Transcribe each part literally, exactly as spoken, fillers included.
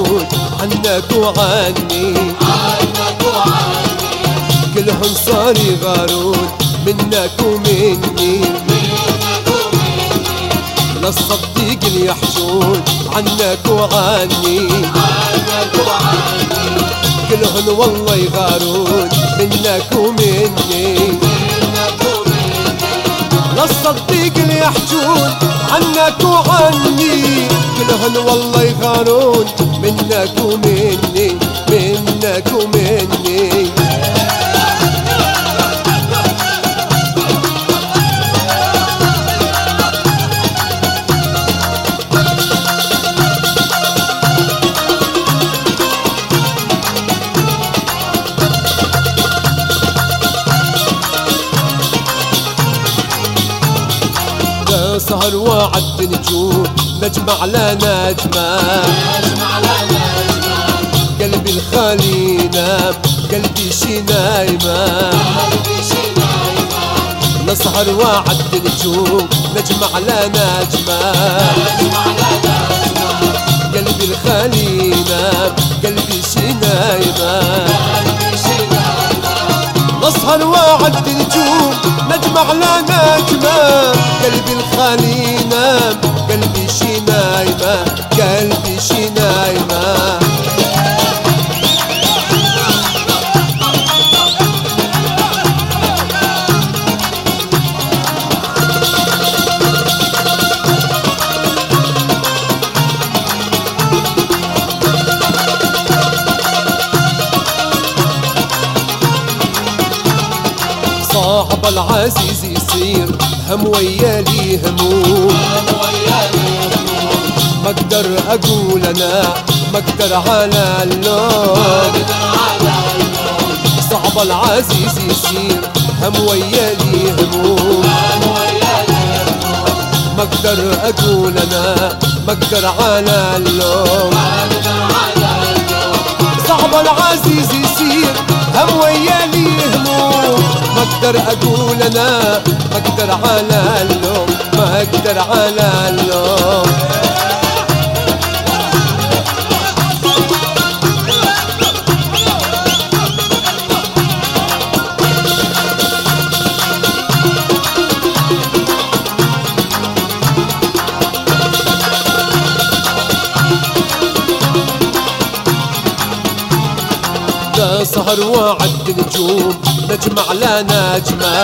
يحجون عنك وعني عنك وعني كلهم صار يغارون منك ومني منك ومني للصديق اللي يحجون عنك وعني عنك وعني كلهم والله يغارون منك ومني منك ومني للصديق اللي يحجون عنك وعني كلهم والله يغارون منك ومني منك ومني سهر وعد نجوم نجمع لا نجمة نجمع لا نجمع قلبي الخالي نام قلبي شي نايمة قلبي شي نايمة نسهر وعد نجوم نجمع لا نجمة نجمع لا نجمع قلبي الخالي نام قلبي شي نايمة قلبي شي نايمة نسهر وعد نجوم نجمع لا نجمة قلبي الخالي نام قلبي شي نايمة قلبي شي نايمة صاحب العزيز يصير هم ويالي هموم ما اقدر اقول انا ما اقدر على اللوم صاحب العزيز يصير هم ويالي هموم ما اقدر اقول انا ما اقدر على اللوم صاحب العزيز يصير هم ويالي هموم ما اقدر اقول انا ما اقدر على اللوم ما اقدر على اللوم ده سهر وعد نجوم نجمع لا نجمة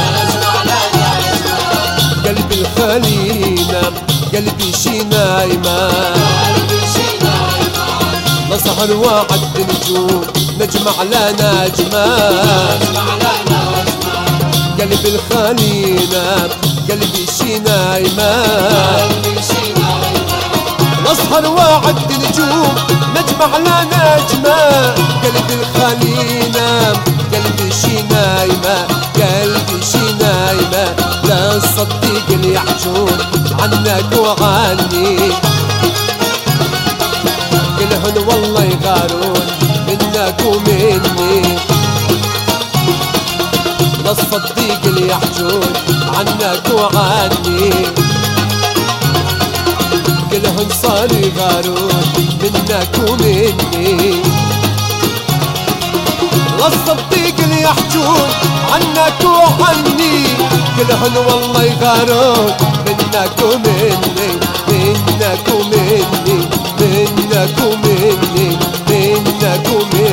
قلبي الخالي نام قلبي شي نايمة نسهر وعد نجوم نجمع لا نجمة قلبي الخالي نام قلبي شي نايمة نسهر وعد نجوم نجمع لا نجمة قلبي الخالي نام قلبي شي نايمة قلبي شي نايمة لا الصديق اللي يحجون عنك وعني كلهن والله يغارون منك ومني لا الصديق اللي يحجون عنك وعني كلهم صار يغارون منك ومني والصديق اللي يحجون عنك وعني كلهم والله يغارون منك ومني منك ومني منك ومني منك ومني